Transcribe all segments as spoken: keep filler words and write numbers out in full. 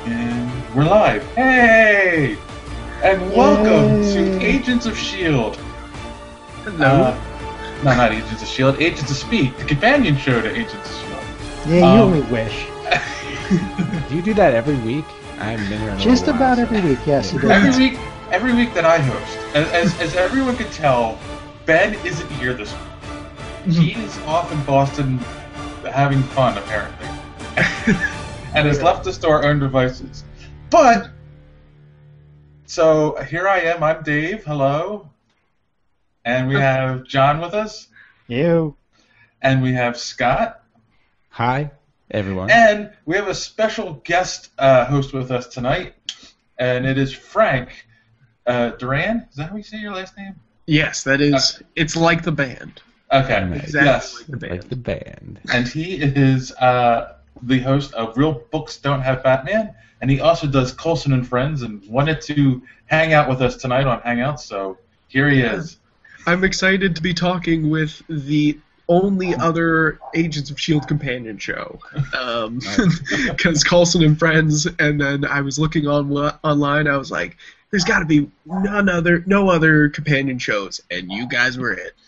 And we're live. Hey! And welcome Yay. to Agents of S H I E L D. Hello. Uh, no, not Agents of S H I E L D. Agents of Speak, the companion show to Agents of S H I E L D. Yeah, you Um, only wish. Do you do that every week? I haven't been here in a Just little while, about so- every week, yes, you do. Every week, every week that I host, as, as, as everyone can tell, Ben isn't here this week. He is off in Boston having fun, apparently, and has left us to our own devices. But, so here I am, I'm Dave, hello. And we have John with us, You. and we have Scott, Hi, everyone. and we have a special guest uh, host with us tonight, and it is Frank uh, Duran. Is that how you say your last name? Yes, that is. It's like the band. Okay, Exactly yes. like the band. Like the band. And he is uh, the host of Real Books Don't Have Batman, and he also does Coulson and Friends, and wanted to hang out with us tonight on Hangouts, so here he is. I'm excited to be talking with the only other Agents of S H I E L D companion show. Um, because Coulson and Friends, and then I was looking on online, I was like, there's got to be none other, no other companion shows, and you guys were it.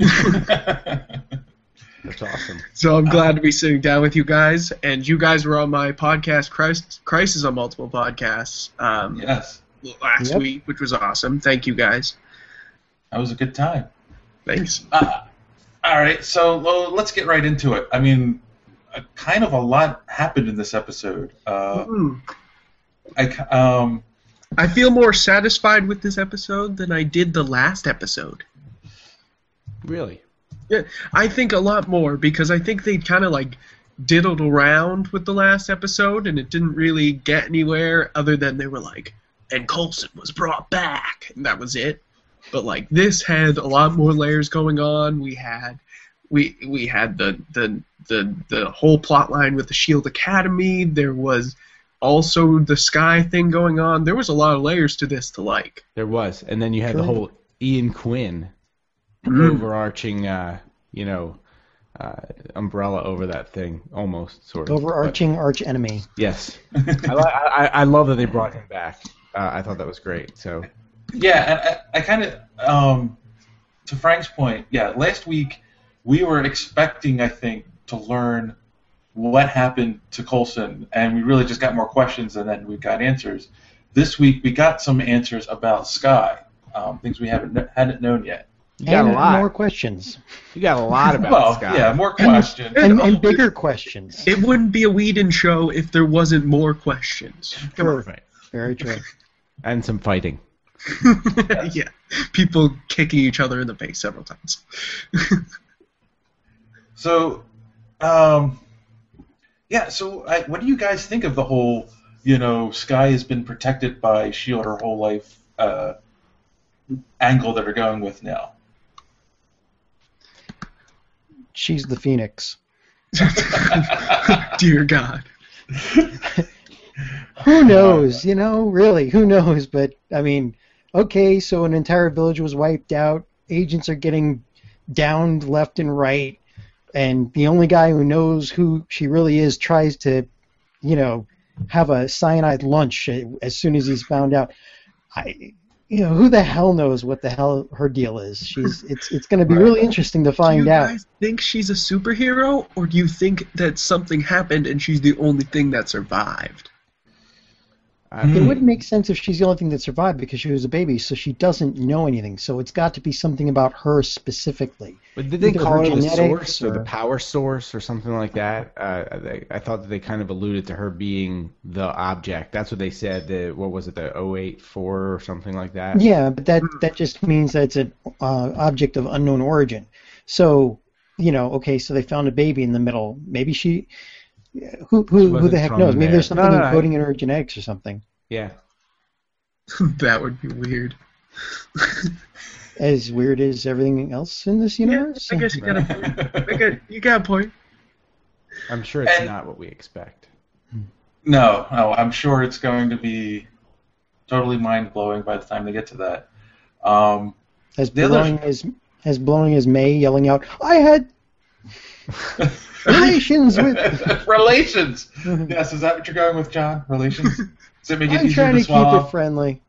That's awesome. So I'm glad to be sitting down with you guys, and you guys were on my podcast, Crisis, Crisis on Multiple Podcasts, um, Yes, last Yep. week, which was awesome. Thank you guys. that was a good time. Thanks. Uh, all right, so well, let's get right into it. I mean, uh, kind of a lot happened in this episode. Uh, Hmm. I, ca- um, I feel more satisfied with this episode than I did the last episode. Really? Yeah, I think a lot more because I think they kind of like diddled around with the last episode and it didn't really get anywhere other than they were like, and Coulson was brought back, and that was it. But like this had a lot more layers going on. We had we we had the the the the whole plot line with the S H I E L D Academy. There was also the Sky thing going on. There was a lot of layers to this to like. There was. And then you had the Good. whole Ian Quinn Mm. overarching, uh, you know, uh, umbrella over that thing, almost, sort of. Overarching arch enemy. But, yes. I, li- I, I love that they brought him back. Uh, I thought that was great. So, yeah, and I, I kind of, um, to Frank's point, yeah, last week we were expecting, I think, to learn what happened to Coulson, and we really just got more questions and then we got answers. This week we got some answers about Sky, um, things we haven't kn- hadn't known yet. you got and a lot. more questions. You got a lot about well, Scott. yeah, more questions. And, and bigger questions. It wouldn't be a Whedon show if there wasn't more questions. Come on. True. Very true. And some fighting. Yeah, people kicking each other in the face several times. So, um, yeah. So, I, what do you guys think of the whole? You know, Sky has been protected by S H I E L D her whole life. Uh, angle that are going with now. She's the Phoenix. Dear God. Who knows? You know, really, who knows? But, I mean, okay, so an entire village was wiped out. Agents are getting downed left and right. And the only guy who knows who she really is tries to, you know, have a cyanide lunch as soon as he's found out. I, you know, who the hell knows what the hell her deal is? She's it's it's going to be Right. really interesting to Do find you out. guys think she's a superhero, or do you think that something happened and she's the only thing that survived? I, It wouldn't make sense if she's the only thing that survived because she was a baby, so she doesn't know anything. So it's got to be something about her specifically. But did they Either call her her the genetics source or the or- power source or something like that? Uh, they, I thought that they kind of alluded to her being the object. That's what they said. The, what was it, the oh eight four or something like that? Yeah, but that that just means that it's an uh, object of unknown origin. So, you know, okay, so they found a baby in the middle. Maybe she, who She who, who wasn't the heck from knows? Maybe there. there's something No, no, no. encoding in her genetics or something. Yeah. That would be weird. As weird as everything else in this Yeah, universe. I guess you got a point. I got, you got a point. I'm sure it's And- not what we expect. No, no, I'm sure it's going to be totally mind blowing by the time they get to that. Um, as the other- blowing as as blowing as May yelling out, "I had." Relations with. Relations. Yes, is that what you're going with, John? Relations. Does it make it I'm easier trying to to swallow? keep it friendly.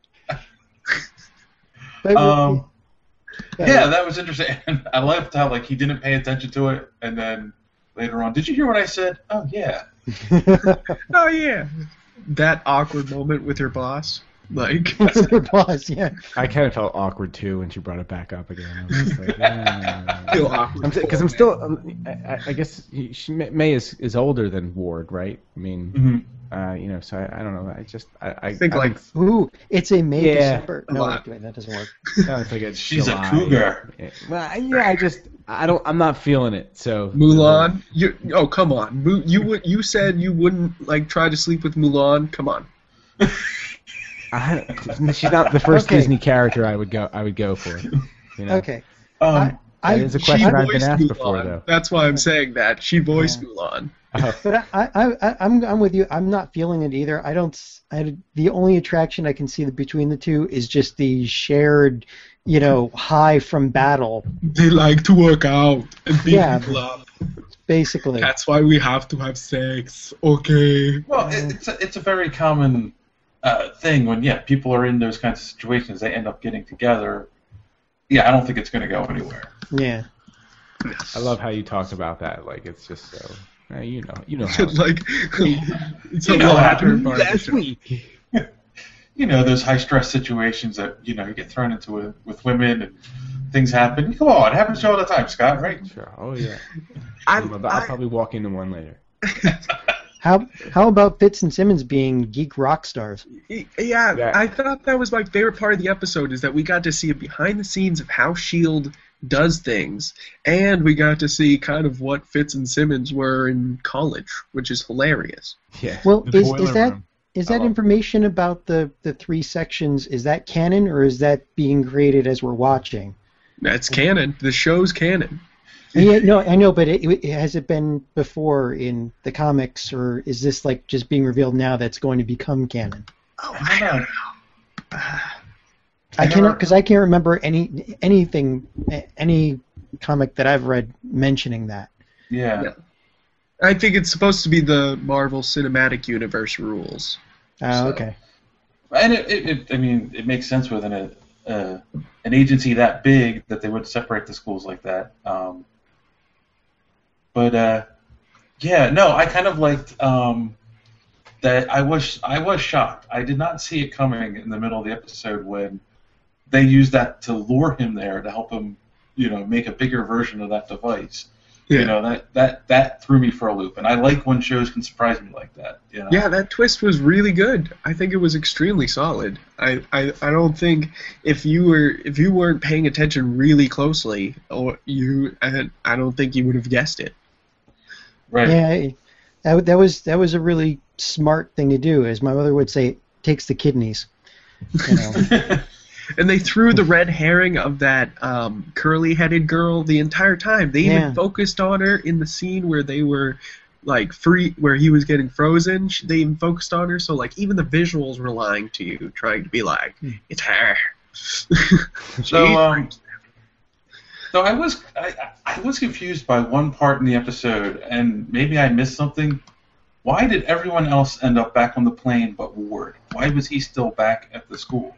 But, Um, yeah, Yeah, that was interesting. I loved how like he didn't pay attention to it, and then later on, did you hear what I said? Oh yeah. Oh yeah, that awkward moment with her boss. Like, with her boss, yeah. I kind of felt awkward too when she brought it back up again. I was just like, ah. feel awkward. Because I'm, still, um, I, I guess he, she, May is is older than Ward, right? I mean, Mm-hmm. uh, you know, so I, I don't know. I just I, I I think I like Ooh, it's a May Yeah. December. A No, lot. wait, that doesn't work. no, it's like a She's a July. cougar. Yeah. Well, I- yeah, I just I don't I'm not feeling it. So Mulan. You oh come on, Mu, you would you said you wouldn't like try to sleep with Mulan. Come on. I, she's not the first Okay. Disney character I would go I would go for. You know? Okay. Um, I, I, That is a She question I've been voiced asked Mulan. before, though. That's why I'm saying that she voiced Yeah. Mulan. Oh, But I, I, I, I'm, I'm with you. I'm not feeling it either. I don't. s- I, the only attraction I can see between the two is just the shared, you know, high from battle, They like to work out and beat Yeah. people up. basically. That's why we have to have sex. Okay. Well, it, it's a, it's a very common uh, thing when yeah people are in those kinds of situations. They end up getting together. Yeah, I don't think it's going to go anywhere. Yeah. I love how you talk about that. Like it's just so. Uh, you know, you know how. like it's You a know lot what happened part of the last show. week. You know those high stress situations that you know you get thrown into with, with women and things happen. Come on, it happens to you all the time, Scott. Right? Sure. Oh yeah. I'm, I'll, I'll probably walk into one later. How, how about Fitz and Simmons being geek rock stars? I, yeah, Yeah. I thought that was my favorite part of the episode is that we got to see a behind the scenes of how Shield does things, and we got to see kind of what Fitz and Simmons were in college, which is hilarious. Yeah. Well, The is, boiler is that room. is that Oh. information about the, the three sections, is that canon, or is that being created as we're watching? That's canon. The show's canon. Yeah, no, I know, but it, it, has it been before in the comics, or is this like just being revealed now that's going to become canon? Oh, I don't know. I I cannot, never- because I can't remember any anything, any comic that I've read mentioning that. Yeah. Yeah. I think it's supposed to be the Marvel Cinematic Universe rules. Oh, So- okay. And it, it, it, I mean, it makes sense within a, uh, an agency that big that they would separate the schools like that. Um, but uh, yeah, no, I kind of liked um, that. I was I was shocked. I did not see it coming in the middle of the episode when they used that to lure him there to help him, you know, make a bigger version of that device. You know, that, that that threw me for a loop, and I like when shows can surprise me like that. You know? Yeah, that twist was really good. I think it was extremely solid. I, I, I don't think if you were if you weren't paying attention really closely, or you, I, I don't think you would have guessed it. Right. Yeah, that, that was that was a really smart thing to do. As my mother would say, it takes the kidneys. You know. And they threw the red herring of that um, curly-headed girl the entire time. They even Yeah. focused on her in the scene where they were like free, where he was getting frozen. Sh- They even focused on her, so like even the visuals were lying to you, trying to be like, Hmm. it's her. So, She- um, So I was I, I was confused by one part in the episode, and maybe I missed something. Why did everyone else end up back on the plane but Ward? Why was he still back at the school?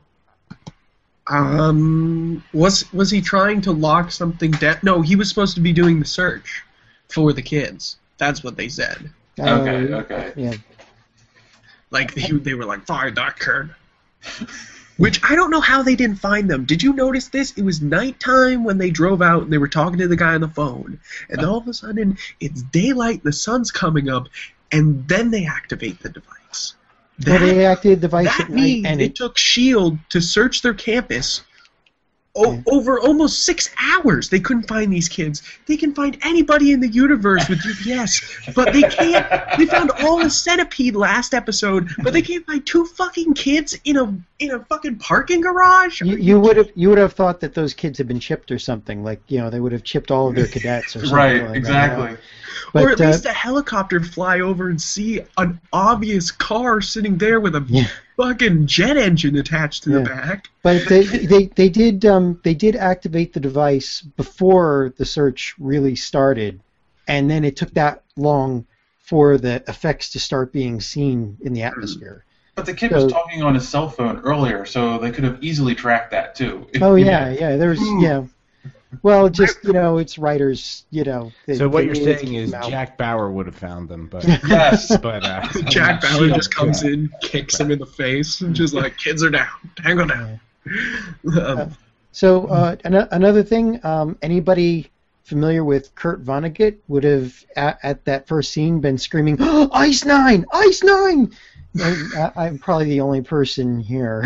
Um, was was he trying to lock something down? No, he was supposed to be doing the search for the kids. That's what they said. Okay, Uh, okay. Yeah. Like they, they were like, find that kid. Which I don't know how they didn't find them. Did you notice this? It was nighttime when they drove out and they were talking to the guy on the phone. And all of a sudden, it's daylight, the sun's coming up, and then they activate the device. Well, That, they activated the device that at night, means and it it, took S H I E L D to search their campus o- Yeah. over almost six hours. They couldn't find these kids. They can find anybody in the universe with G P S, but they can't. They found all the Centipede last episode, but they can't find two fucking kids in a in a fucking parking garage. you, you would have you would have thought that those kids had been chipped or something. Like, you know, they would have chipped all of their cadets or something. Right, like exactly. That. or But, at least uh, a helicopter fly over and see an obvious car sitting there with a Yeah. fucking jet engine attached to the Yeah. back. But they, they they did um they did activate the device before the search really started, and then it took that long for the effects to start being seen in the atmosphere. But the kid So- was talking on his cell phone earlier, so they could have easily tracked that too. Oh You yeah, know? yeah. There's yeah. Well, just you know, it's writers. You know. they- So what they you're needed to saying keep is them out. Jack Bauer would have found them, but Yes. but uh, Jack Bauer she- just comes in, kicks him in the face, and just like, kids are down, tango down. Um, So uh, an- another thing, um, anybody familiar with Kurt Vonnegut would have at, at that first scene been screaming, oh, "Ice Nine, Ice Nine!" And, uh, I'm probably the only person here.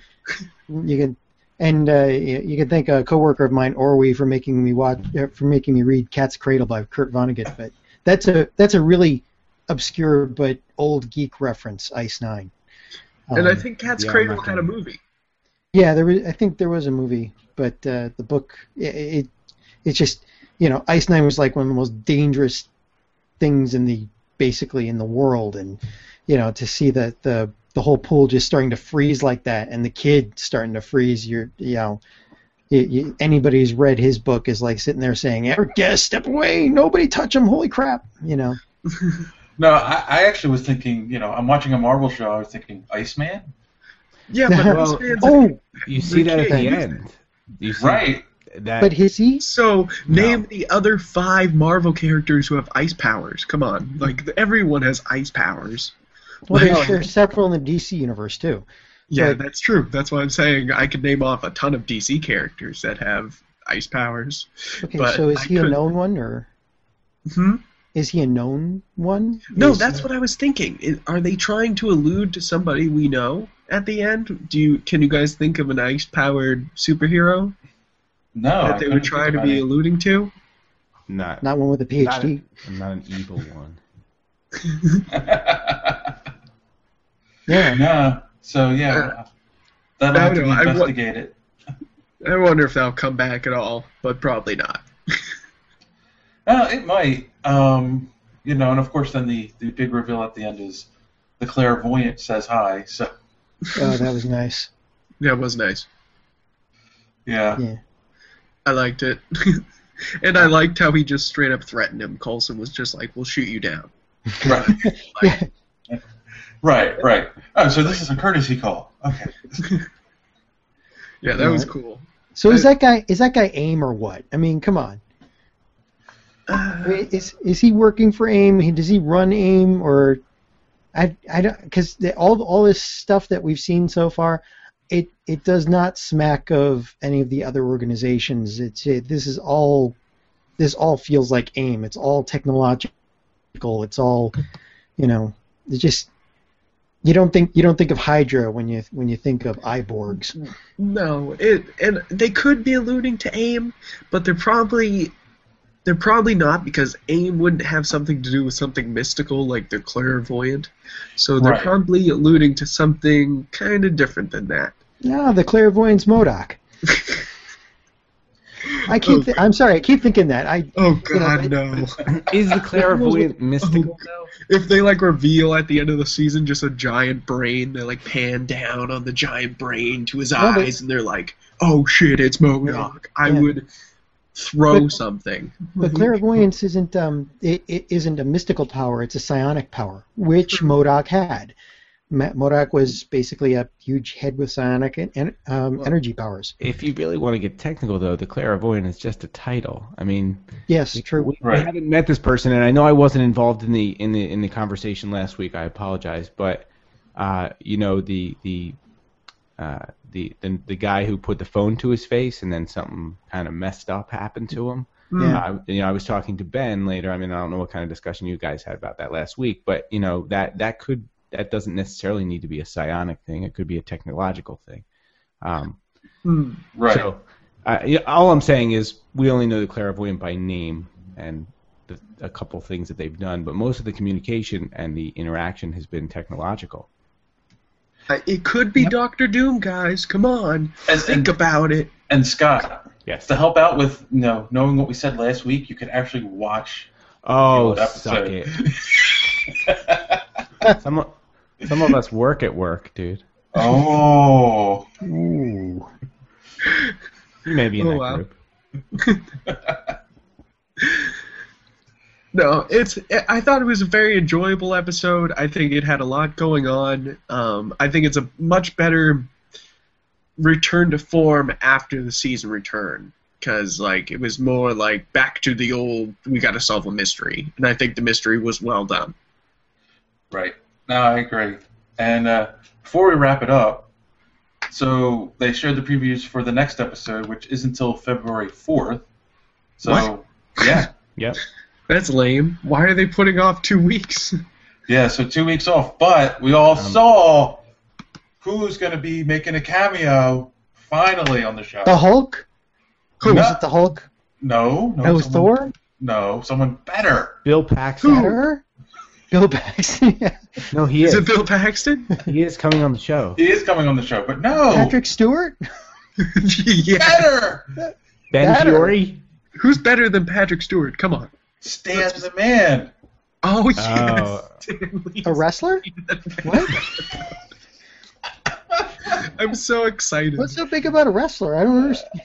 you can, and uh, you, you can thank a coworker of mine, Orwe, for making me watch, uh, for making me read Cat's Cradle by Kurt Vonnegut. But that's a that's a really obscure but old geek reference, Ice Nine. and I Um, think Cat's yeah, I'm Cradle not had a gonna- movie. Yeah, there was. I think there was a movie, but uh, the book, it, it, it's just, you know, Ice Nine was like one of the most dangerous things in the basically in the world, and you know, to see the the the whole pool just starting to freeze like that, and the kid starting to freeze, you're, you know, you, you, anybody who's read his book is like sitting there saying, "Eric Guest, step away! Nobody touch him! Holy crap!" You know. No, I, I actually was thinking, you know, I'm watching a Marvel show, I was thinking, Iceman? Yeah, but Well, Iceman's oh, you see that at the Okay. end. You see Right. that. but is he? So, name the other five Marvel characters who have ice powers. Come on. Like, everyone has ice powers. Well, Like- there's, there's several in the D C universe too. Yeah, But- that's true. That's why I'm saying I could name off a ton of D C characters that have ice powers. Okay, But so is I he a couldn't- known one, or Hmm? is he a known one? No, Is- that's what I was thinking. I- Are they trying to allude to somebody we know at the end? Do you can you guys think of an ice-powered superhero No. I that they couldn't would think try to of be any. alluding to? not not one with a not, PhD. a, not an evil one. Yeah. No. So, yeah. That'll I have to don't be know, I wa- investigated. I wonder if they'll come back at all, but probably not. Uh, it might. Um, you know, and of course, then the, the big reveal at the end is the clairvoyant says hi. So, Oh, that was nice. Yeah, it was nice. yeah. Yeah. I liked it. And I liked how he just straight up threatened him. Coulson was just like, we'll shoot you down. Right. Yeah. Right, right. Oh, so this is a courtesy call. Okay. Yeah, that Yeah. was cool. So is I- that guy is that guy AIM or what? I mean, come on. I Uh, mean, is is he working for AIM? He- Does he run AIM or? I I don't because all all this stuff that we've seen so far, it it does not smack of any of the other organizations. It's it, this is all this all feels like AIM. It's all technological. It's all, you know, it just. You don't think you don't think of Hydra when you when you think of Iborgs. no, it and they could be alluding to AIM, but they're probably they're probably not because AIM wouldn't have something to do with something mystical like they're clairvoyant. So they're Right. probably alluding to something kind of different than that. No, the clairvoyant's MODOK. I keep. Th- I'm sorry. I keep thinking that. I. Oh You know, God, it- no! Is the clairvoyant mystical now? If they like reveal at the end of the season just a giant brain, they like pan down on the giant brain to his No, but- eyes, and they're like, "Oh shit, it's MODOK!" I Yeah. would throw But- something. But clairvoyance isn't. Um. It, it isn't a mystical power. It's a psionic power, which MODOK had. Ma- MODOK was basically a huge head with psionic en- en- um, Well- energy powers. If you really want to get technical, though, the clairvoyant is just a title. I mean, Yes, true. we, we Right. haven't met this person, and I know I wasn't involved in the in the in the conversation last week. I apologize, but uh, you know the the, uh, the the the guy who put the phone to his face, and then something kind of messed up happened to him. Yeah. Uh, you know, I was talking to Ben later. I mean, I don't know what kind of discussion you guys had about that last week, but you know that that could that doesn't necessarily need to be a psionic thing. It could be a technological thing. Um, Hmm. Right. so, uh, yeah, all I'm saying is we only know the clairvoyant by name and the, a couple things that they've done, but most of the communication and the interaction has been technological. Uh, It could be Yep. Doctor Doom, guys. Come on, And- think and- about it. And Scott, Yes. to help out with you know knowing what we said last week, you could actually watch Oh, the old suck it. episode. Some, of- some of us work at work, dude. Oh. Ooh. You may be in Oh, that wow. group. No, it's. I thought it was a very enjoyable episode. I think it had a lot going on. Um, I think it's a much better return to form after the season return, because like it was more like back to the old. We got to solve a mystery, and I think the mystery was well done. Right. No, I agree. And uh, before we wrap it up, so they shared the previews for the next episode, which is until February fourth. So, What? yeah. Yep. That's lame. Why are they putting off two weeks? Yeah, so two weeks off. But we all Um, saw who's going to be making a cameo finally on the show. The Hulk? Who? Was it the Hulk? No. No, That was someone- Thor? No, someone better. Bill Paxton. Better? Bill Paxton? Yeah. No, he Is is. it Bill Paxton? He is coming on the show. He is coming on the show, but no. Patrick Stewart? Yeah. Better. Ben Better. Fiore. Who's better than Patrick Stewart? Come on. Stan the Man. Oh yes. Oh. Stanley. A wrestler? What? I'm so excited. What's so big about a wrestler? I don't understand.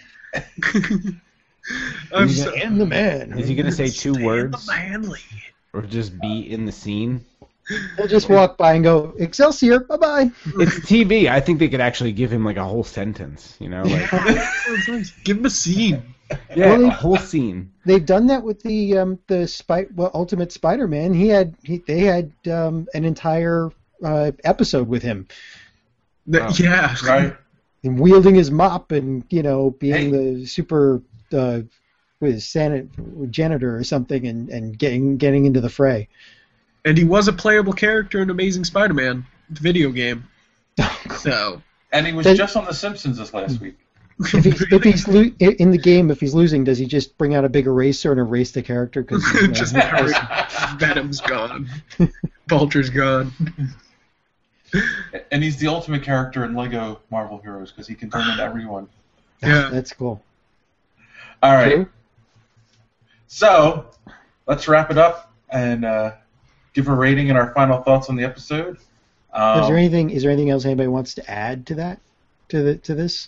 I'm Is he so, And the man. Is he gonna say two Stan words, the Manly. or just be in the scene? He'll just walk by and go, Excelsior, bye-bye. It's T V. I think they could actually give him like a whole sentence. You know, like Give him a scene. yeah, Well, they- a whole scene. They've done that with the um, the spy, well, Ultimate Spider-Man. He had he, they had um, an entire uh, episode with him, The- Oh. Yeah. Right? and wielding his mop and you know being Hey. the super uh, what is sanit janitor or something, and, and getting getting into the fray. And he was a playable character in Amazing Spider-Man, the video game. So. And he was Then- just on The Simpsons this last week. If he's, if he's lo- in the game, if he's losing, does he just bring out a big eraser and erase the character? Because you know, Just Venom's gone. Vulture's gone. And he's the ultimate character in Lego Marvel Heroes because he can turn into everyone. Yeah. that's cool. All right. True. So, let's wrap it up and uh, give a rating and our final thoughts on the episode. Um, is there anything? Is there anything else anybody wants to add to that? To the to this?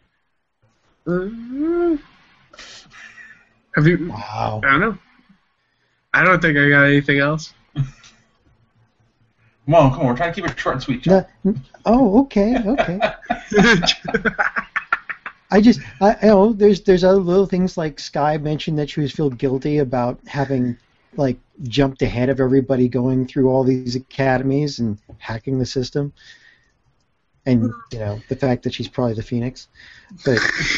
Uh, Have you? Wow. I don't know. I don't think I got anything else. Come on, come on. We're trying to keep it short and sweet, John. No- oh, okay, okay. I just, I, you know, there's there's other little things like Skye mentioned that she was feel guilty about having like jumped ahead of everybody going through all these academies and hacking the system, and you know the fact that she's probably the Phoenix. But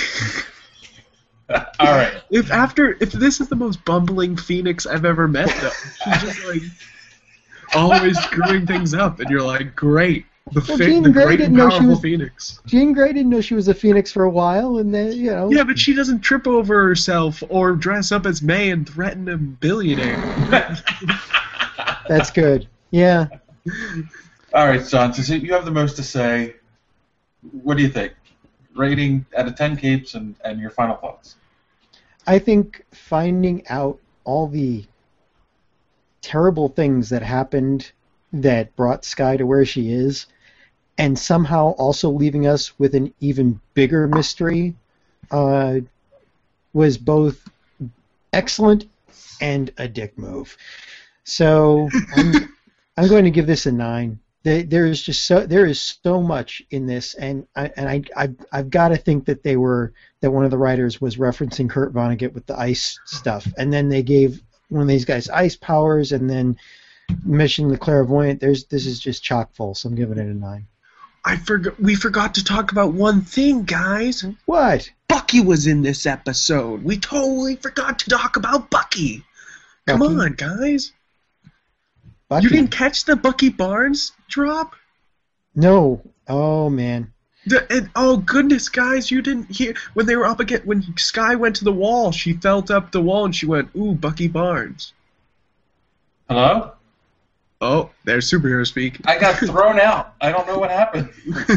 All right. If after if this is the most bumbling Phoenix I've ever met, though, she's just like always screwing things up, and you're like, great, the, Well, fi- Jean the Grey great didn't and know she powerful was- Phoenix. Jean Grey didn't know she was a Phoenix for a while, and then you know. Yeah, but she doesn't trip over herself or dress up as May and threaten a billionaire. That's good. Yeah. All right, John, since you have the most to say, what do you think? Rating out of ten capes and, and your final thoughts. I think finding out all the terrible things that happened that brought Skye to where she is, and somehow also leaving us with an even bigger mystery, uh, was both excellent and a dick move. So I'm, I'm going to give this a nine. There, there is just so there is so much in this, and I and I I've, I've got to think that they were that one of the writers was referencing Kurt Vonnegut with the ice stuff, and then they gave one of these guys ice powers, and then Mission the Clairvoyant. There's this is just chock full, so I'm giving it a nine. I forgot. We forgot to talk about one thing, guys. What? Bucky was in this episode. We totally forgot to talk about Bucky. Come Bucky? on, guys. Bucky? You didn't catch the Bucky Barnes drop? No. Oh man. The, and, oh goodness, guys, you didn't hear when they were up against when Skye went to the wall. She felt up the wall and she went, "Ooh, Bucky Barnes." Hello? Oh, there's superhero speak. I got thrown out. I don't know what happened.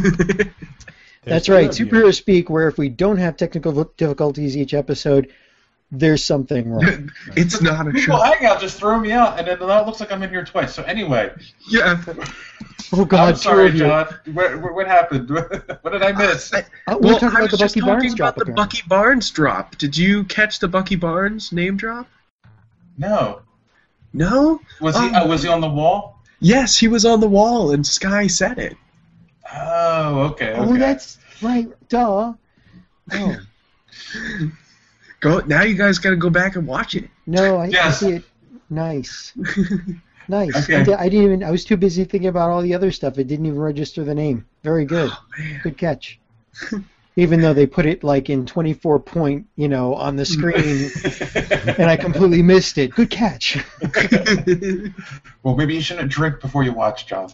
That's right. Superhero speak, where if we don't have technical difficulties each episode, there's something wrong. It's not a People show. Hangout just threw me out, and then now it looks like I'm in here twice. So anyway, Yeah. Oh God, I'm sorry, two of you. John. Where, where, what happened? What did I miss? Uh, we Well, were talking I about was the just Bucky talking Barnes about drop. the apparently. Bucky Barnes drop. Did you catch the Bucky Barnes name drop? No. No? Was he? Oh. Uh, was he on the wall? Yes, he was on the wall, and Sky said it. Oh, okay. okay. Oh, that's right. Duh. Oh. Go now. You guys got to go back and watch it. No, I, Yes. I see it. Nice. Nice. Okay. I, di- I didn't even. I was too busy thinking about all the other stuff. It didn't even register the name. Very good. Oh, man. Good catch. Even though they put it like in twenty-four point, you know, on the screen, and I completely missed it. Good catch. Well, maybe you shouldn't drink before you watch, John.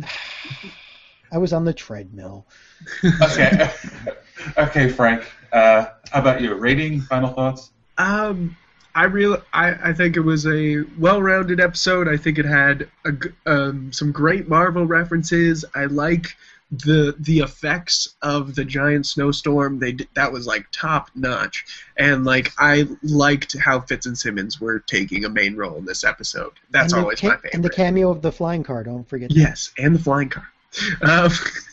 I was on the treadmill. Okay. Okay, Frank. Uh, how about you? Rating? Final thoughts? Um, I real I, I think it was a well-rounded episode. I think it had a g um, some great Marvel references. I like the the effects of the giant snowstorm. They did, that was like top notch, and like I liked how Fitz and Simmons were taking a main role in this episode. That's and the always ca- my favorite. And the cameo of the flying car. Don't forget. that. Yes, and the flying car. Um,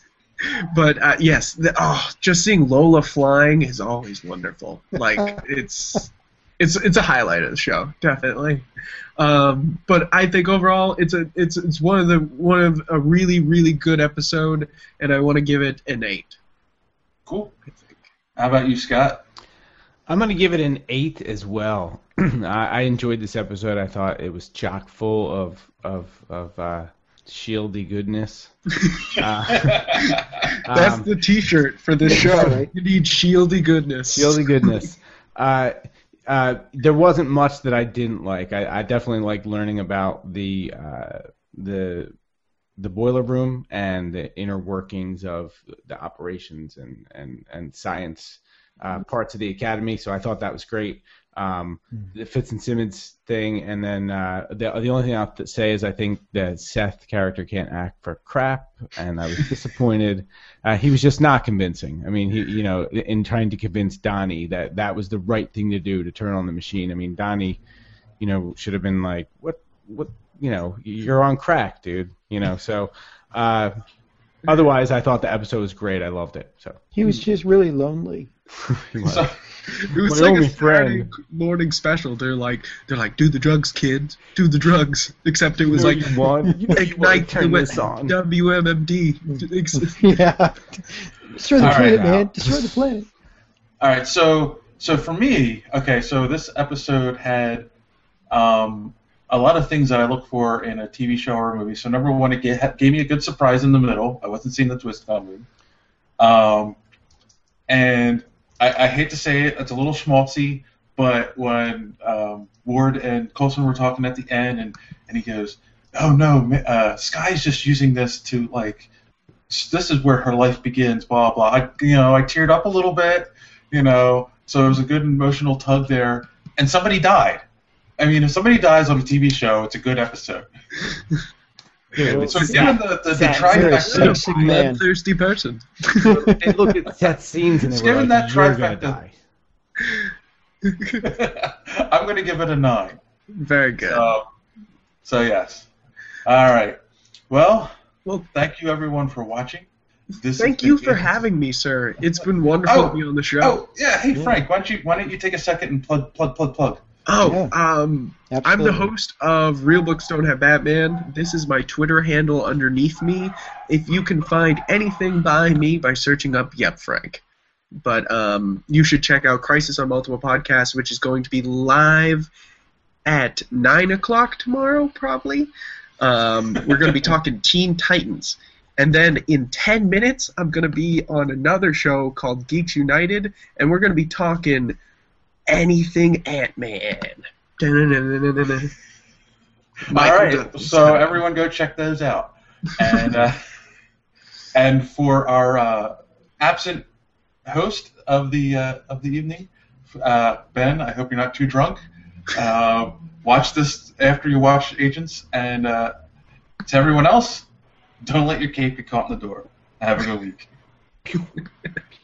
but uh, yes, the, oh, just seeing Lola flying is always wonderful. Like it's it's it's a highlight of the show, definitely. Um, but I think overall, it's a it's it's one of the one of a really really good episode, and I want to give it an eight. Cool. How about you, Scott? I'm going to give it an eight as well. I, I enjoyed this episode. I thought it was chock full of of of uh, shieldy goodness. Uh, That's um, the T-shirt for this show. right. You need shieldy goodness. Shieldy goodness. Uh, uh, there wasn't much that I didn't like. I, I definitely liked learning about the uh, the the boiler room and the inner workings of the operations and and and science uh, parts of the academy. So I thought that was great. Um, the Fitz and Simmons thing, and then uh, the the only thing I'll have to say is I think the Seth character can't act for crap, and I was disappointed. Uh, he was just not convincing. I mean, he you know, in trying to convince Donnie that that was the right thing to do to turn on the machine. I mean, Donnie, you know, should have been like, what what you know, you're on crack, dude. You know, so. Uh, otherwise, I thought the episode was great. I loved it. So He was just really lonely. he was. So, It was My like only a Saturday friend. morning special. They're like, they're like, do the drugs, kids, do the drugs. Except it was like, one. You know you wanna ignite turn the this on. W M M D. Yeah. Destroy the All right, planet, now. man. Destroy the planet. all right. So, so for me, okay. So this episode had um, a lot of things that I look for in a T V show or a movie. So number one, it gave, gave me a good surprise in the middle. I wasn't seeing the twist coming. Um, and I, I hate to say it, it's a little schmaltzy, but when um, Ward and Coulson were talking at the end, and, and he goes, "Oh no, ma- uh, Sky's just using this to like, s- this is where her life begins." Blah blah. I, you know, I teared up a little bit, you know. So it was a good emotional tug there, and somebody died. I mean, if somebody dies on a T V show, it's a good episode. Dude, So it's given the the, the Sad. You're a trifecta, sick, sick man. Bloodthirsty person. they look at set scenes and they It's were given like, that "You're gonna trifecta." die." I'm going to give it a nine. Very good. So, so yes. All right. Well, Well, thank you everyone for watching. This thank has you been- for having me, sir. It's been wonderful Oh, to be on the show. Oh yeah. Hey Yeah. Frank, why don't you why don't you take a second and plug plug plug plug? Oh, Yeah. um, I'm the Absolutely. host of Real Books Don't Have Batman. This is my Twitter handle underneath me. If you can find anything by me by searching up Yep Frank. But um, you should check out Crisis on Multiple Podcasts, which is going to be live at nine o'clock tomorrow, probably. Um, we're going to be talking Teen Titans. And then in ten minutes, I'm going to be on another show called Geeks United, and we're going to be talking anything Ant-Man. Dun-dun-dun-dun-dun-dun. All Michael right. Douglas. So everyone go check those out. And uh, and for our uh, absent host of the uh, of the evening, uh, Ben, I hope you're not too drunk. Uh, watch this after you watch Agents, and uh, to everyone else, don't let your cake be caught in the door. Have a good week.